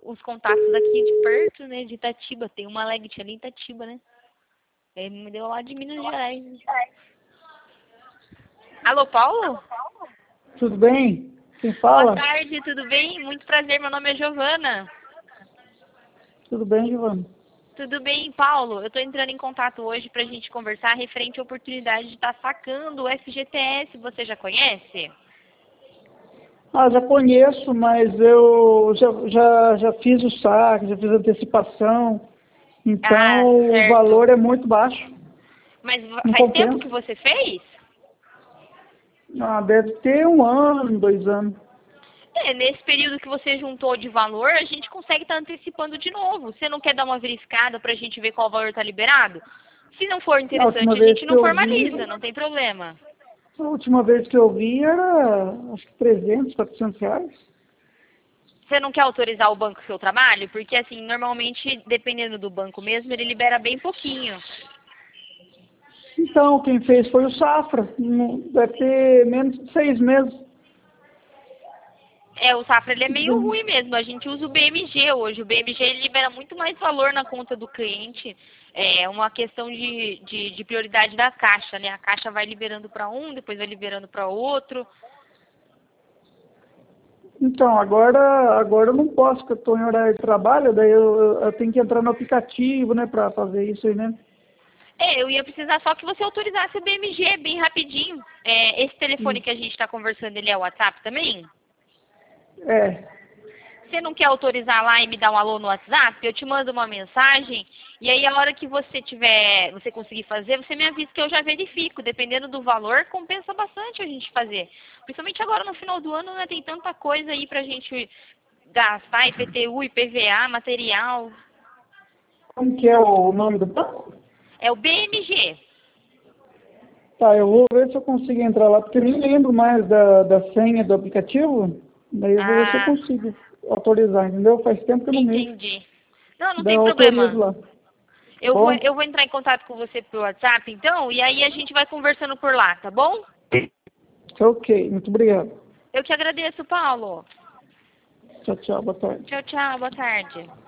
os contatos daqui de perto, né? De Itatiba. Tem uma Leggett ali em Itatiba, né? Ele me deu lá de Minas Gerais. Alô, Paulo? Tudo bem? Quem Boa fala? tarde, tudo bem? Muito prazer, meu nome é Giovana. Tudo bem, Giovana? Tudo bem, Paulo? Eu estou entrando em contato hoje para a gente conversar referente à oportunidade de estar sacando o FGTS. Você já conhece? Já conheço, mas eu já fiz o saque, já fiz a antecipação, Ah, então o certo. valor é muito baixo, Mas não faz tempo compensa. que você fez? Deve ter 1 ano, 2 anos. Nesse período que você juntou de valor, a gente consegue estar antecipando de novo. Você não quer dar uma verificada para a gente ver qual valor está liberado? Se não for A última interessante, a vez gente que não eu vi, formaliza, não tem problema. a última vez que eu vi era, acho que 300, 400 reais. Você não quer autorizar o banco o seu trabalho? Porque, assim, normalmente, dependendo do banco mesmo, ele libera bem pouquinho. Então, quem fez foi o Safra, deve ter menos de 6 meses. O Safra ele é meio ruim mesmo. A gente usa o BMG hoje. O BMG ele libera muito mais valor na conta do cliente. É uma questão de prioridade da Caixa, né? A Caixa vai liberando para um, depois vai liberando para outro. Então, agora eu não posso, porque eu estou em horário de trabalho, daí eu tenho que entrar no aplicativo, né, para fazer isso aí, né? Eu ia precisar só que você autorizasse o BMG bem rapidinho. Esse telefone que a gente está conversando, ele é o WhatsApp também? É, Você não quer autorizar lá e me dar um alô no WhatsApp? Eu te mando uma mensagem e aí a hora que você conseguir fazer, você me avisa que eu já verifico. Dependendo do valor, compensa bastante a gente fazer. Principalmente agora no final do ano, né? Tem tanta coisa aí pra gente gastar, IPTU, IPVA, material. como que é o nome do banco? É o BMG. Tá, eu vou ver se eu consigo entrar lá, porque eu nem lembro mais da senha do aplicativo, daí eu vou ver se eu Ah, consigo autorizar, entendeu? Faz tempo que eu não mexo, entendi. Não, não daí tem eu autorizo problema. lá, tá Eu bom? vou entrar em contato com você pelo WhatsApp, então, e aí a gente vai conversando por lá, tá bom? Ok, muito obrigado. Eu que agradeço, Paulo. Tchau, tchau, boa tarde. Tchau, tchau, boa tarde.